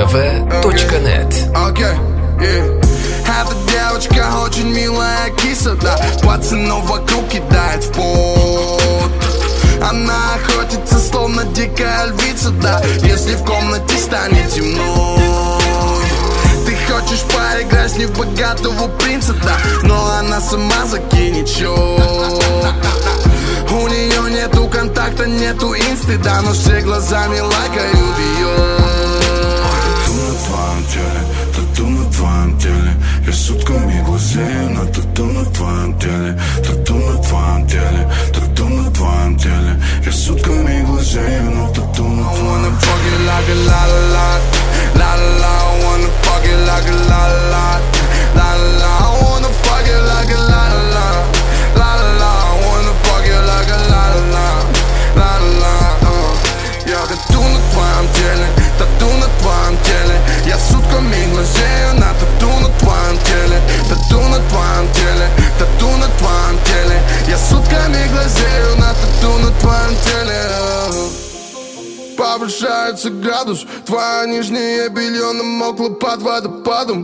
mostv.net. Эта девочка очень милая киса, да. Пацанов вокруг кидает в пот. Она охотится, словно дикая львица, да. Если в комнате станет темно, ты хочешь поиграть с ней в богатого принца, да. Но она сама закинет счет. У нее нету контакта, нету инсты, да. Но все глазами лайкают ее. Тату на твоем теле, я сутками глазею на тату на твоем теле. Тату на твоем теле, тату на твоем теле, я сутками глазею на тату на твоем теле. I wanna fuck it like a la la la, la la la. I wanna fuck it like a la la la, la la la. I wanna fuck it like a la la la, la la la. I wanna fuck it like a la la la, la la. Я тату на твоем теле, тату на твоем теле. Я сутками глазею на тату на твоем теле. Тату на твоем теле, тату на твоем теле. Я сутками глазею на тату на твоем теле. Повышается градус, твое нижнее белье намокло под водопадом.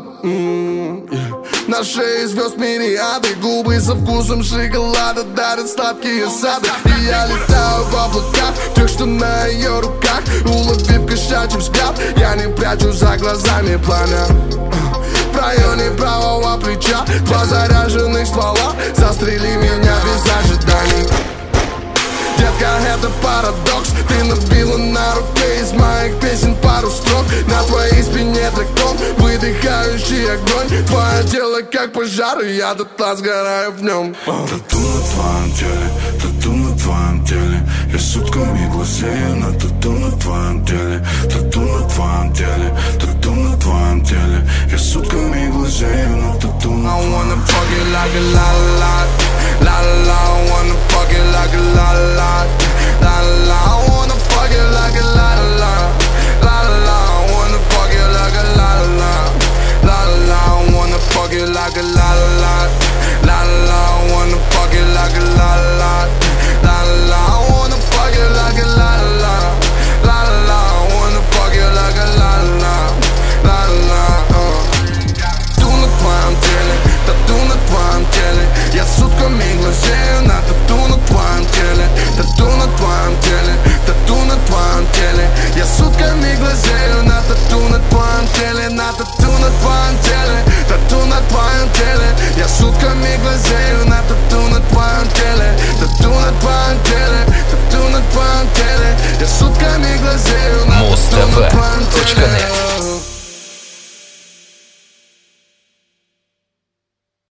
На шее звезд мириады, губы со вкусом шоколада дарят сладкие сады. И я летаю в облаках, тех, что на ее руках. Уловив кошачий взгляд, я не прячу за глазами пламя. В районе правого плеча два заряженных ствола. Застрели меня без ожиданий. Детка, это парадокс. Ты набила на руке из моих песен пару строк. На твоей спине дракон, выдыхающий огонь. Твое тело как пожар, и я дотла сгораю в нем. Тату на твоем теле, тату на твоем теле. Я сутками глазею на тату на твоем теле. Тату на твоем теле, тату на твоем теле. Я сутками глазею на тату на твоем теле. I wanna fuck it like a la la la, la la la. I wanna fuck it like a la la la, la la. I wanna fuck it like a la la la, la la. I wanna fuck it like a la la la, la. I wanna fuck it like a la la la, la. I wanna fuck it like a la la la, la. I wanna fuck it like a la la la, la. I wanna fuck it like a la la la. Тату на твоем теле, тату на твоем теле. Я сутками глазею на тату на твоем теле. Тату на твоем теле, тату на твоем теле. Я сутками глазею на тату на твоем теле. На тату на твоем теле, тату на твоем теле. Я сутками глазею на тату на твоем теле. Тату на твоем теле, тату на твоем теле. Я сутками глазею на тату на твоем теле. mostv.net.